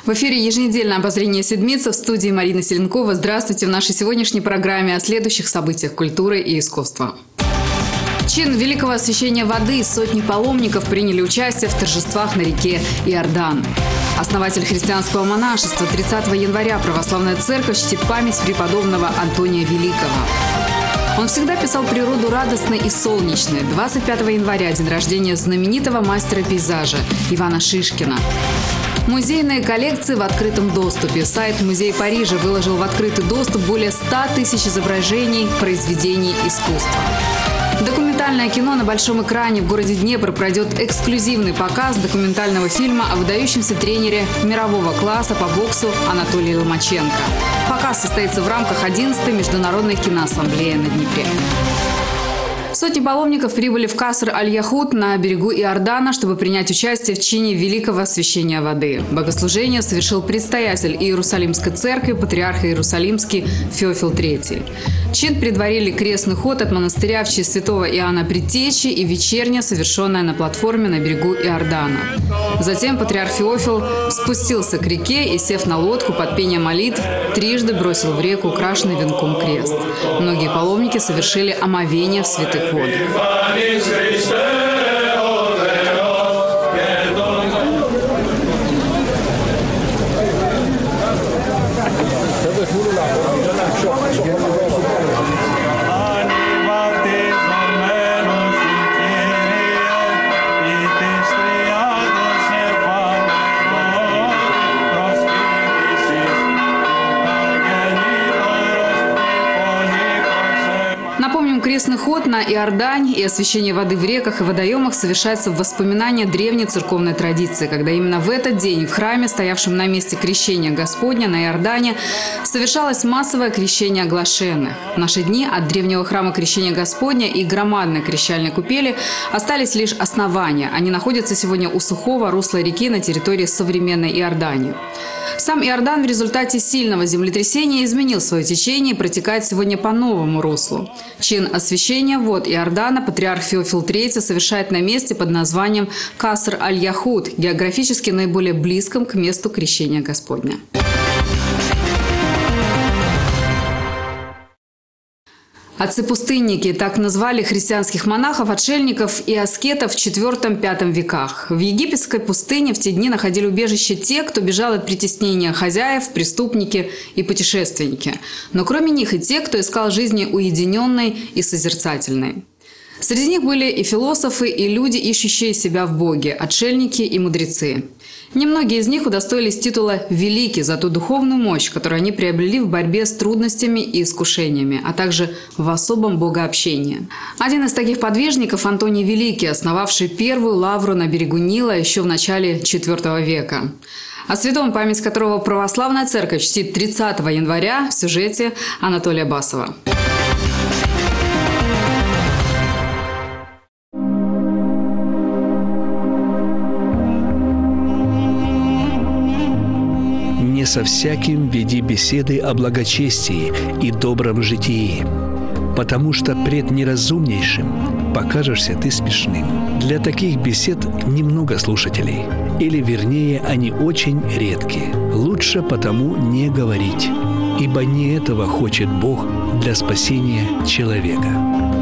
В эфире еженедельное обозрение седмицы, в студии Марина Селенкова. Здравствуйте в нашей сегодняшней программе о следующих событиях культуры и искусства. В чин великого освящения воды сотни паломников приняли участие в торжествах на реке Иордан. Основатель христианского монашества 30 января православная церковь чтит память преподобного Антония Великого. Он всегда писал природу радостной и солнечной. 25 января – день рождения знаменитого мастера пейзажа Ивана Шишкина. Музейные коллекции в открытом доступе. Сайт Музея Парижа выложил в открытый доступ более 100 тысяч изображений произведений искусства. Документальное кино на большом экране в городе Днепр пройдет эксклюзивный показ документального фильма о выдающемся тренере мирового класса по боксу Анатолии Ломаченко. Показ состоится в рамках 11-й международной киноассамблеи на Днепре. Сотни паломников прибыли в Каср-аль-Яхуд на берегу Иордана, чтобы принять участие в чине великого освящения воды. Богослужение совершил предстоятель Иерусалимской церкви, патриарх Иерусалимский Феофил III. Чин предварили крестный ход от монастыря в честь святого Иоанна Предтечи и вечерня, совершенная на платформе на берегу Иордана. Затем патриарх Феофил спустился к реке и, сев на лодку под пение молитв, трижды бросил в реку украшенный венком крест. Многие паломники совершили омовение в святых водах. Напомним, крестный ход на Иордань и освящение воды в реках и водоемах совершается в воспоминания древней церковной традиции, когда именно в этот день в храме, стоявшем на месте крещения Господня на Иордане, совершалось массовое крещение оглашенных. В наши дни от древнего храма крещения Господня и громадной крещальной купели остались лишь основания. Они находятся сегодня у сухого русла реки на территории современной Иордании. Сам Иордан в результате сильного землетрясения изменил свое течение и протекает сегодня по новому руслу. Чин освящения вод Иордана патриарх Феофил III совершает на месте под названием Каср-аль-Яхуд, географически наиболее близком к месту крещения Господня. Отцы-пустынники – так назвали христианских монахов, отшельников и аскетов в IV-V веках. В египетской пустыне в те дни находили убежище те, кто бежал от притеснения хозяев, преступники и путешественники. Но кроме них и те, кто искал жизни уединенной и созерцательной. Среди них были и философы, и люди, ищущие себя в Боге, отшельники и мудрецы. Немногие из них удостоились титула «великий» за ту духовную мощь, которую они приобрели в борьбе с трудностями и искушениями, а также в особом богообщении. Один из таких подвижников – Антоний Великий, основавший первую лавру на берегу Нила еще в начале IV века. О святом, память которого православная церковь чтит 30 января, в сюжете Анатолия Басова. Не со всяким веди беседы о благочестии и добром житии, потому что пред неразумнейшим покажешься ты смешным. Для таких бесед немного слушателей, или вернее, они очень редки. Лучше потому не говорить, ибо не этого хочет Бог для спасения человека.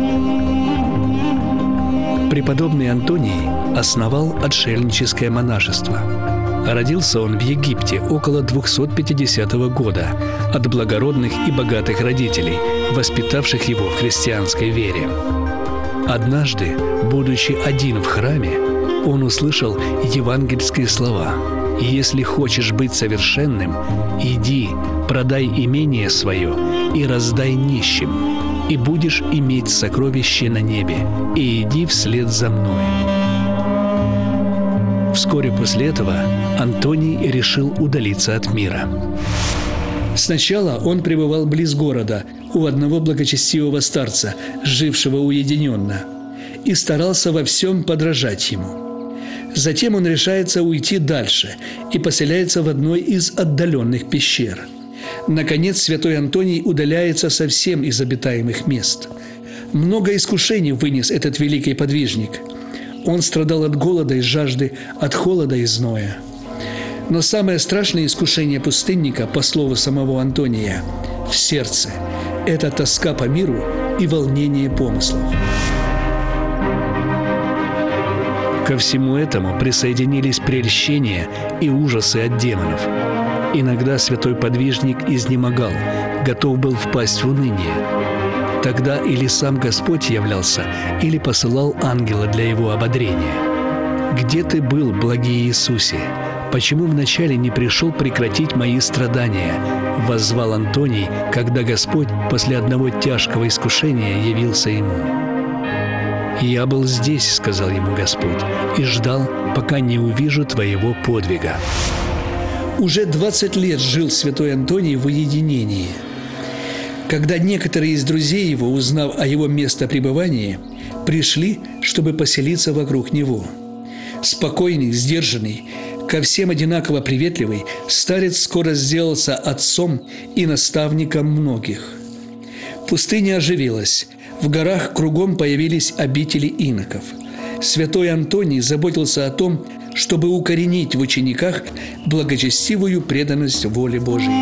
Преподобный Антоний основал отшельническое монашество. Родился он в Египте около 250 года от благородных и богатых родителей, воспитавших его в христианской вере. Однажды, будучи один в храме, он услышал евангельские слова: «Если хочешь быть совершенным, иди, продай имение свое и раздай нищим, и будешь иметь сокровище на небе, и иди вслед за мной». Вскоре после этого Антоний решил удалиться от мира. Сначала он пребывал близ города, у одного благочестивого старца, жившего уединенно, и старался во всем подражать ему. Затем он решается уйти дальше и поселяется в одной из отдаленных пещер. Наконец, святой Антоний удаляется совсем из обитаемых мест. Много искушений вынес этот великий подвижник. Он страдал от голода и жажды, от холода и зноя. Но самое страшное искушение пустынника, по слову самого Антония, в сердце – это тоска по миру и волнение помыслов. Ко всему этому присоединились прельщения и ужасы от демонов. Иногда святой подвижник изнемогал, готов был впасть в уныние. Тогда или сам Господь являлся, или посылал ангела для его ободрения. «Где ты был, благий Иисусе? Почему вначале не пришел прекратить мои страдания?» – воззвал Антоний, когда Господь после одного тяжкого искушения явился ему. «Я был здесь, – сказал ему Господь, – и ждал, пока не увижу твоего подвига». Уже 20 лет жил святой Антоний в уединении. Когда некоторые из друзей его, узнав о его местопребывании, пришли, чтобы поселиться вокруг него. Спокойный, сдержанный, ко всем одинаково приветливый, старец скоро сделался отцом и наставником многих. Пустыня оживилась, в горах кругом появились обители иноков. Святой Антоний заботился о том, чтобы укоренить в учениках благочестивую преданность воле Божией.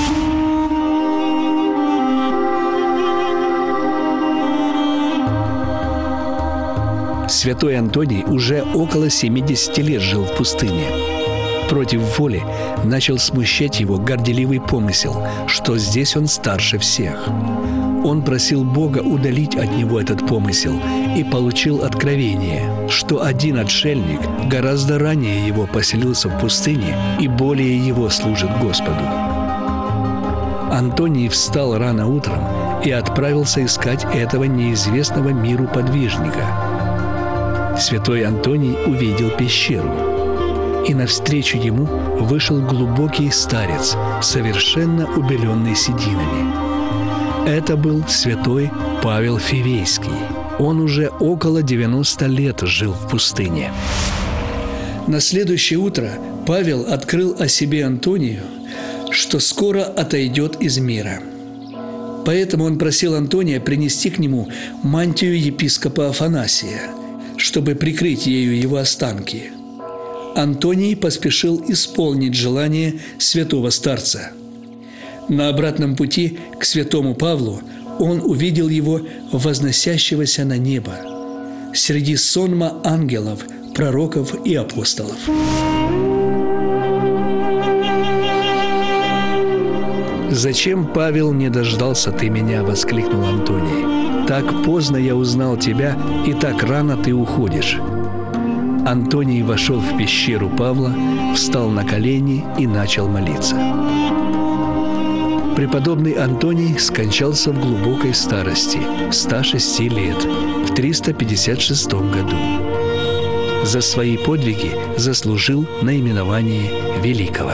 Святой Антоний уже около 70 лет жил в пустыне. Против воли начал смущать его горделивый помысел, что здесь он старше всех. Он просил Бога удалить от него этот помысел и получил откровение, что один отшельник гораздо ранее его поселился в пустыне и более его служит Господу. Антоний встал рано утром и отправился искать этого неизвестного миру подвижника. Святой Антоний увидел пещеру, и навстречу ему вышел глубокий старец, совершенно убеленный сединами. Это был святой Павел Фивейский. Он уже около 90 лет жил в пустыне. На следующее утро Павел открыл о себе Антонию, что скоро отойдет из мира. Поэтому он просил Антония принести к нему мантию епископа Афанасия, чтобы прикрыть ею его останки. Антоний поспешил исполнить желание святого старца. На обратном пути к святому Павлу он увидел его возносящегося на небо среди сонма ангелов, пророков и апостолов. «Зачем, Павел, не дождался ты меня?» – воскликнул Антоний. «Так поздно я узнал тебя, и так рано ты уходишь». Антоний вошел в пещеру Павла, встал на колени и начал молиться. Преподобный Антоний скончался в глубокой старости, 106 лет, в 356 году. За свои подвиги заслужил наименование Великого.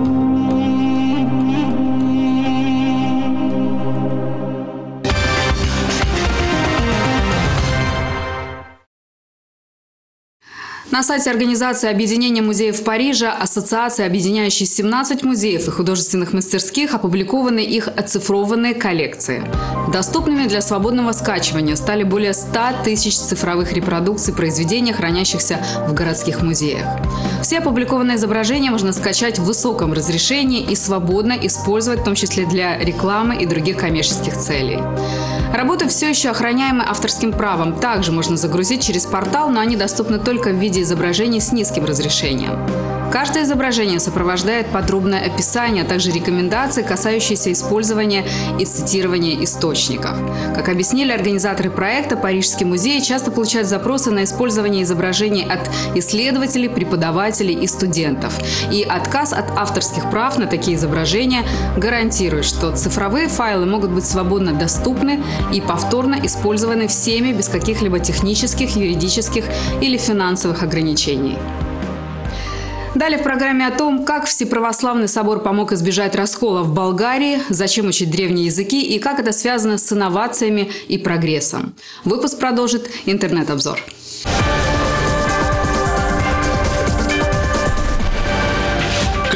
На сайте Организации объединения музеев Парижа, ассоциации, объединяющей 17 музеев и художественных мастерских, опубликованы их оцифрованные коллекции. Доступными для свободного скачивания стали более 100 тысяч цифровых репродукций произведений, хранящихся в городских музеях. Все опубликованные изображения можно скачать в высоком разрешении и свободно использовать, в том числе для рекламы и других коммерческих целей. Работы, все еще охраняемые авторским правом, также можно загрузить через портал, но они доступны только в виде изображений с низким разрешением. Каждое изображение сопровождает подробное описание, а также рекомендации, касающиеся использования и цитирования источников. Как объяснили организаторы проекта, Парижский музей часто получают запросы на использование изображений от исследователей, преподавателей и студентов. И отказ от авторских прав на такие изображения гарантирует, что цифровые файлы могут быть свободно доступны и повторно использованы всеми без каких-либо технических, юридических или финансовых ограничений. Далее в программе о том, как Всеправославный собор помог избежать раскола в Болгарии, зачем учить древние языки и как это связано с инновациями и прогрессом. Выпуск продолжит интернет-обзор.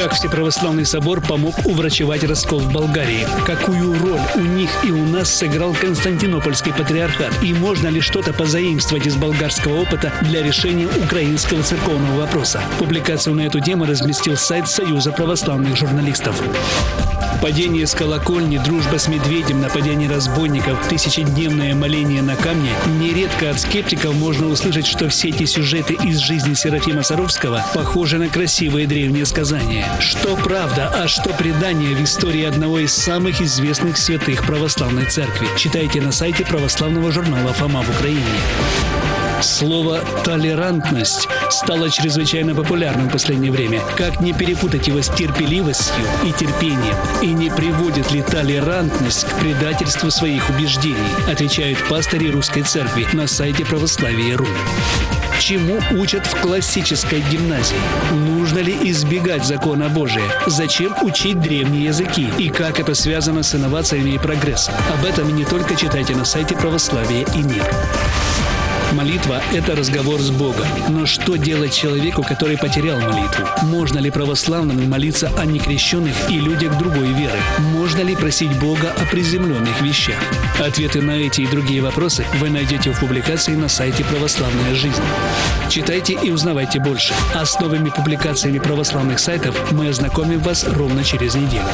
Как Всеправославный собор помог уврачевать раскол в Болгарии? Какую роль у них и у нас сыграл Константинопольский патриархат? И можно ли что-то позаимствовать из болгарского опыта для решения украинского церковного вопроса? Публикацию на эту тему разместил сайт Союза православных журналистов. Падение с колокольни, дружба с медведем, нападение разбойников, тысячедневное моление на камне. Нередко от скептиков можно услышать, что все эти сюжеты из жизни Серафима Саровского похожи на красивые древние сказания. Что правда, а что предание в истории одного из самых известных святых православной церкви. Читайте на сайте православного журнала «Фома» в Украине. Слово «толерантность» стало чрезвычайно популярным в последнее время. Как не перепутать его с терпеливостью и терпением? И не приводит ли толерантность к предательству своих убеждений? Отвечают пастыри Русской Церкви на сайте православия.ру. Чему учат в классической гимназии? Нужно ли избегать закона Божия? Зачем учить древние языки? И как это связано с инновациями и прогрессом? Об этом и не только читайте на сайте «Православие и мир». Молитва – это разговор с Богом. Но что делать человеку, который потерял молитву? Можно ли православному молиться о некрещенных и людях другой веры? Можно ли просить Бога о приземленных вещах? Ответы на эти и другие вопросы вы найдете в публикации на сайте «Православная жизнь». Читайте и узнавайте больше. А с новыми публикациями православных сайтов мы ознакомим вас ровно через неделю.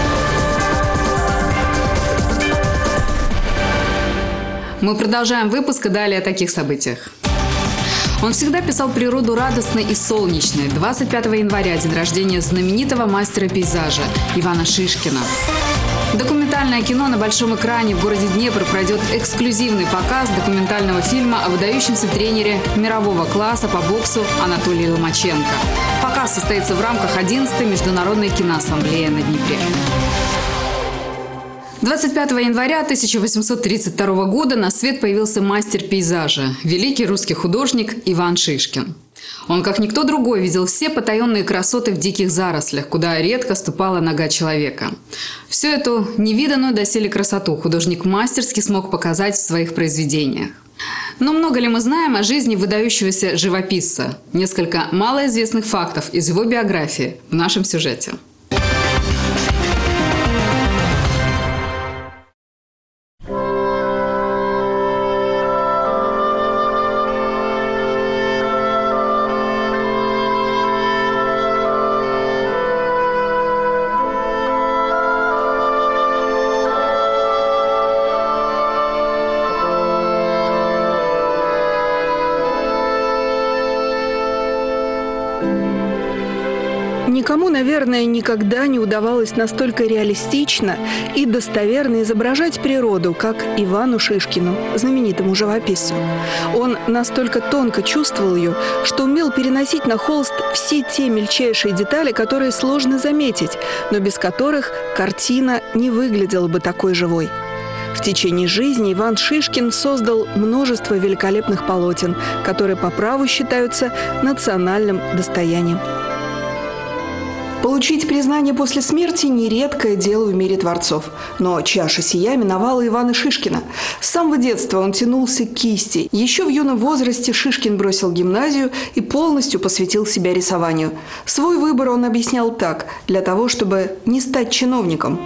Мы продолжаем выпуск и далее о таких событиях. Он всегда писал природу радостной и солнечной. 25 января – день рождения знаменитого мастера пейзажа Ивана Шишкина. Документальное кино на большом экране в городе Днепр пройдет эксклюзивный показ документального фильма о выдающемся тренере мирового класса по боксу Анатолии Ломаченко. Показ состоится в рамках 11-й международной киноассамблеи на Днепре. 25 января 1832 года на свет появился мастер пейзажа, великий русский художник Иван Шишкин. Он, как никто другой, видел все потаенные красоты в диких зарослях, куда редко ступала нога человека. Всю эту невиданную доселе красоту художник мастерски смог показать в своих произведениях. Но много ли мы знаем о жизни выдающегося живописца? Несколько малоизвестных фактов из его биографии в нашем сюжете. Никому, наверное, никогда не удавалось настолько реалистично и достоверно изображать природу, как Ивану Шишкину, знаменитому живописцу. Он настолько тонко чувствовал ее, что умел переносить на холст все те мельчайшие детали, которые сложно заметить, но без которых картина не выглядела бы такой живой. В течение жизни Иван Шишкин создал множество великолепных полотен, которые по праву считаются национальным достоянием. Получить признание после смерти – нередкое дело в мире творцов. Но чаша сия миновала Ивана Шишкина. С самого детства он тянулся к кисти. Еще в юном возрасте Шишкин бросил гимназию и полностью посвятил себя рисованию. Свой выбор он объяснял так – для того, чтобы не стать чиновником.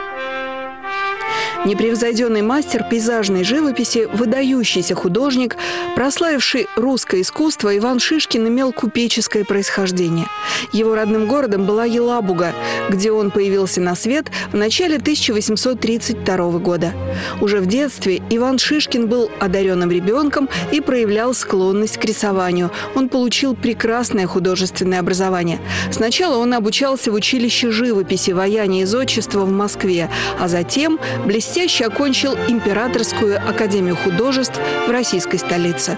Непревзойденный мастер пейзажной живописи, выдающийся художник, прославивший русское искусство, Иван Шишкин имел купеческое происхождение. Его родным городом была Елабуга, где он появился на свет в начале 1832 года. Уже в детстве Иван Шишкин был одаренным ребенком и проявлял склонность к рисованию. Он получил прекрасное художественное образование. Сначала он обучался в училище живописи, ваяния и зодчества в Москве, а затем блестяще окончил Императорскую академию художеств в российской столице.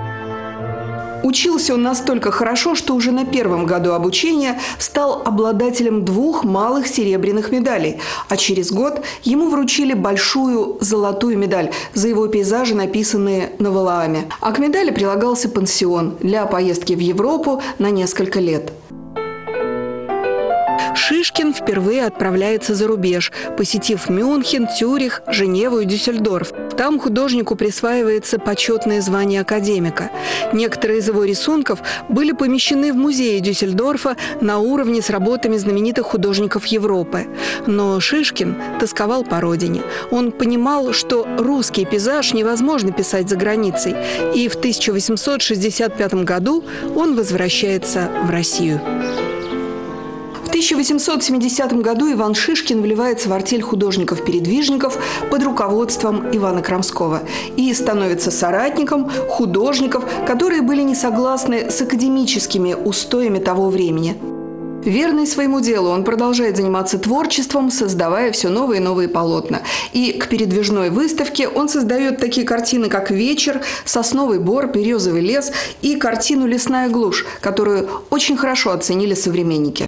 Учился он настолько хорошо, что уже на первом году обучения стал обладателем 2 малых серебряных медалей, а через год ему вручили большую золотую медаль за его пейзажи, написанные на валааме. А к медали прилагался пансион для поездки в Европу на несколько лет. Шишкин впервые отправляется за рубеж, посетив Мюнхен, Цюрих, Женеву и Дюссельдорф. Там художнику присваивается почетное звание академика. Некоторые из его рисунков были помещены в музее Дюссельдорфа на уровне с работами знаменитых художников Европы. Но Шишкин тосковал по родине. Он понимал, что русский пейзаж невозможно писать за границей. И в 1865 году он возвращается в Россию. В 1870 году Иван Шишкин вливается в артель художников-передвижников под руководством Ивана Крамского и становится соратником художников, которые были не согласны с академическими устоями того времени. Верный своему делу, он продолжает заниматься творчеством, создавая все новые и новые полотна. И к передвижной выставке он создает такие картины, как «Вечер», «Сосновый бор», «Березовый лес» и картину «Лесная глушь», которую очень хорошо оценили современники.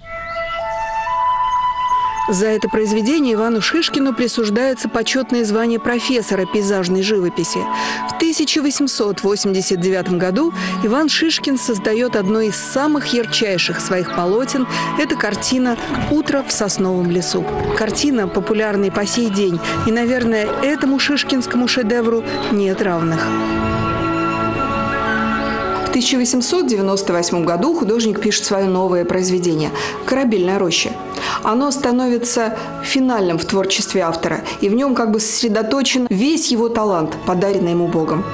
За это произведение Ивану Шишкину присуждается почетное звание профессора пейзажной живописи. В 1889 году Иван Шишкин создает одно из самых ярчайших своих полотен. Это картина «Утро в сосновом лесу». Картина популярна и по сей день. И, наверное, этому шишкинскому шедевру нет равных. В 1898 году художник пишет свое новое произведение «Корабельная роща». Оно становится финальным в творчестве автора, и в нем как бы сосредоточен весь его талант, подаренный ему Богом.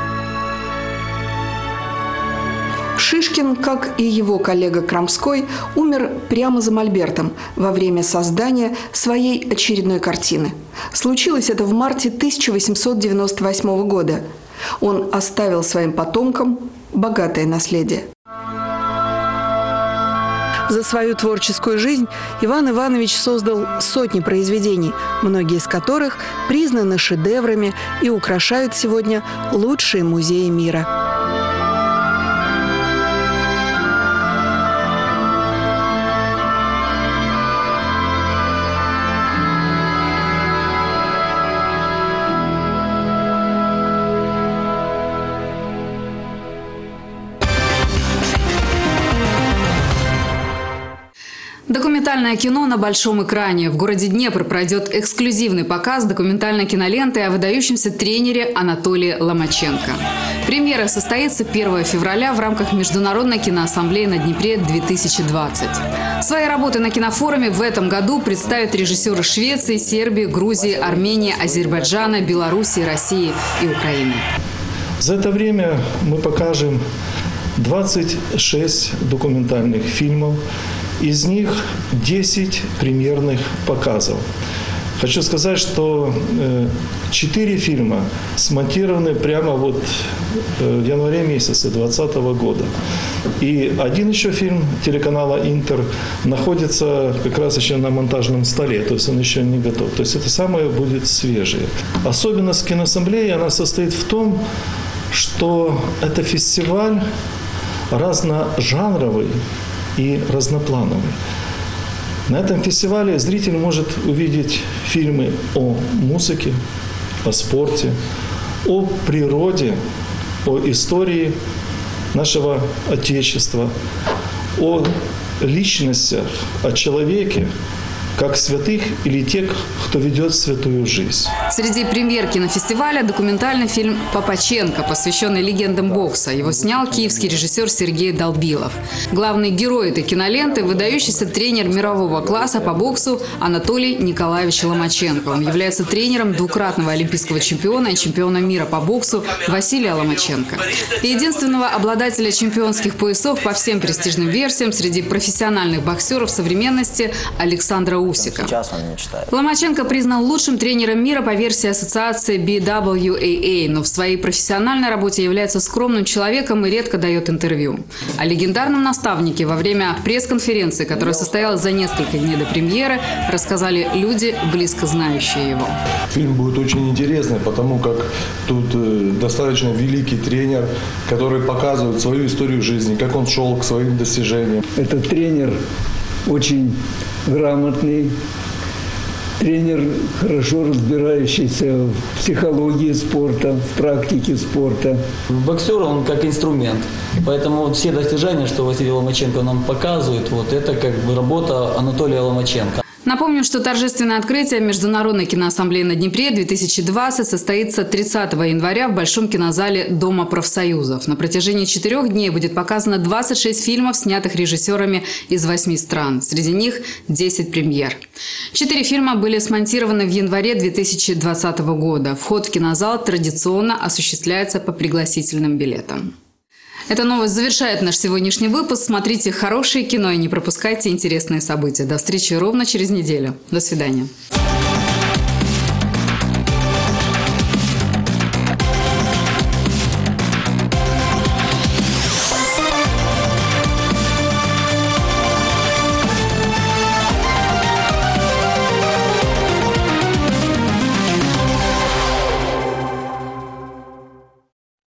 Шишкин, как и его коллега Крамской, умер прямо за мольбертом во время создания своей очередной картины. Случилось это в марте 1898 года. Он оставил своим потомкам богатое наследие. За свою творческую жизнь Иван Иванович создал сотни произведений, многие из которых признаны шедеврами и украшают сегодня лучшие музеи мира. Документальное кино на большом экране. В городе Днепр пройдет эксклюзивный показ документальной киноленты о выдающемся тренере Анатолии Ломаченко. Премьера состоится 1 февраля в рамках Международной киноассамблеи на Днепре-2020. Свои работы на кинофоруме в этом году представят режиссеры Швеции, Сербии, Грузии, Армении, Азербайджана, Белоруссии, России и Украины. За это время мы покажем 26 документальных фильмов. Из них 10 премьерных показов. Хочу сказать, что 4 фильма смонтированы прямо вот в январе месяце 2020 года. И один еще фильм телеканала «Интер» находится как раз еще на монтажном столе, то есть он еще не готов. То есть это самое будет свежее. Особенность киноассамблеи, она состоит в том, что это фестиваль разножанровый и разноплановый. На этом фестивале зритель может увидеть фильмы о музыке, о спорте, о природе, о истории нашего Отечества, о личностях, о человеке, как святых или тех, кто ведет святую жизнь. Среди премьер кинофестиваля документальный фильм «Попаченко», посвященный легендам бокса. Его снял киевский режиссер Сергей Долбилов. Главный герой этой киноленты – выдающийся тренер мирового класса по боксу Анатолий Николаевич Ломаченко. Он является тренером двукратного олимпийского чемпиона и чемпиона мира по боксу Василия Ломаченко. И единственного обладателя чемпионских поясов по всем престижным версиям среди профессиональных боксеров современности Александра Усика. Сейчас он мечтает. Ломаченко признан лучшим тренером мира по версии ассоциации BWAA, но в своей профессиональной работе является скромным человеком и редко дает интервью. О легендарном наставнике во время пресс-конференции, которая состоялась за несколько дней до премьеры, рассказали люди, близко знающие его. Фильм будет очень интересный, потому как тут достаточно великий тренер, который показывает свою историю жизни, как он шел к своим достижениям. Этот тренер очень грамотный, тренер, хорошо разбирающийся в психологии спорта, в практике спорта. Боксер, он как инструмент. Поэтому вот все достижения, что Василий Ломаченко нам показывает, вот это как бы работа Анатолия Ломаченко. Напомним, что торжественное открытие Международной киноассамблеи на Днепре 2020 состоится 30 января в Большом кинозале Дома профсоюзов. На протяжении 4 дней будет показано 26 фильмов, снятых режиссерами из 8 стран. Среди них 10 премьер. 4 фильма были смонтированы в январе 2020 года. Вход в кинозал традиционно осуществляется по пригласительным билетам. Эта новость завершает наш сегодняшний выпуск. Смотрите хорошее кино и не пропускайте интересные события. До встречи ровно через неделю. До свидания.